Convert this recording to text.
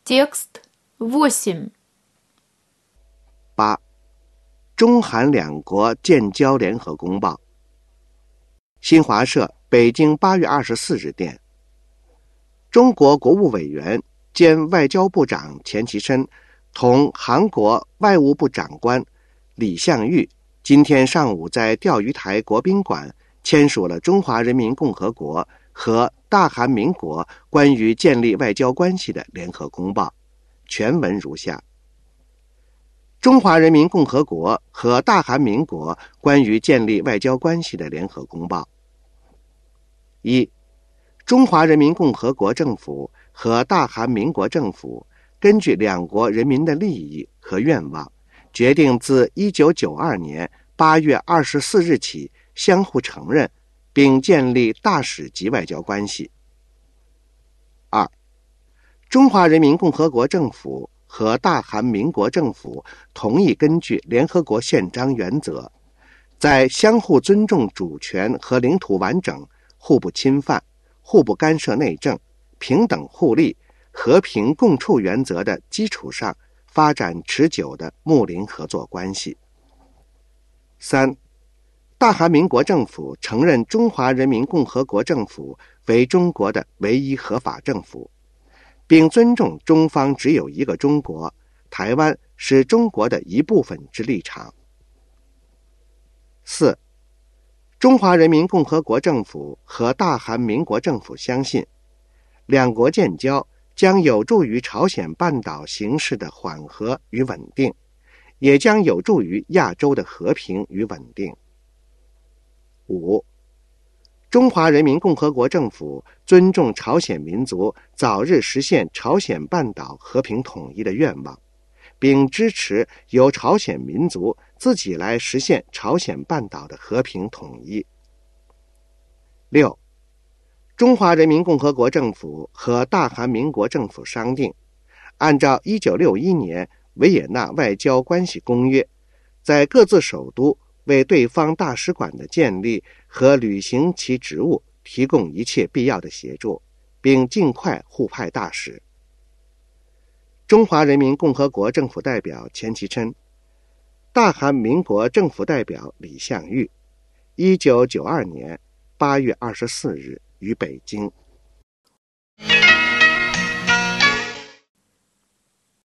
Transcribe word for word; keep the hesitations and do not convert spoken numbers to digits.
Текст восемь. 八、中韩两国建交联合公报。新华社北京八月二十四日电，中国国务委员兼外交部长钱其琛同韩国外务部长官李相玉今天上午在钓鱼台国宾馆签署了中华人民共和国和大韩民国关于建立外交关系的联合公报，全文如下：中华人民共和国和大韩民国关于建立外交关系的联合公报。一、中华人民共和国政府和大韩民国政府根据两国人民的利益和愿望，决定自一九九二年八月二十四日起相互承认并建立大使级外交关系。二、中华人民共和国政府和大韩民国政府同意根据联合国宪章原则，在相互尊重主权和领土完整、互不侵犯、互不干涉内政、平等互利、和平共处原则的基础上发展持久的睦邻合作关系。三、大韩民国政府承认中华人民共和国政府为中国的唯一合法政府，并尊重中方只有一个中国，台湾是中国的一部分之立场。四、中华人民共和国政府和大韩民国政府相信，两国建交将有助于朝鲜半岛形势的缓和与稳定，也将有助于亚洲的和平与稳定。五、中华人民共和国政府尊重朝鲜民族早日实现朝鲜半岛和平统一的愿望，并支持由朝鲜民族自己来实现朝鲜半岛的和平统一。六、中华人民共和国政府和大韩民国政府商定，按照一九六一年维也纳外交关系公约，在各自首都为对方大使馆的建立和履行其职务提供一切必要的协助，并尽快互派大使。中华人民共和国政府代表钱其琛，大韩民国政府代表李相玉，一九九二年八月二十四日于北京。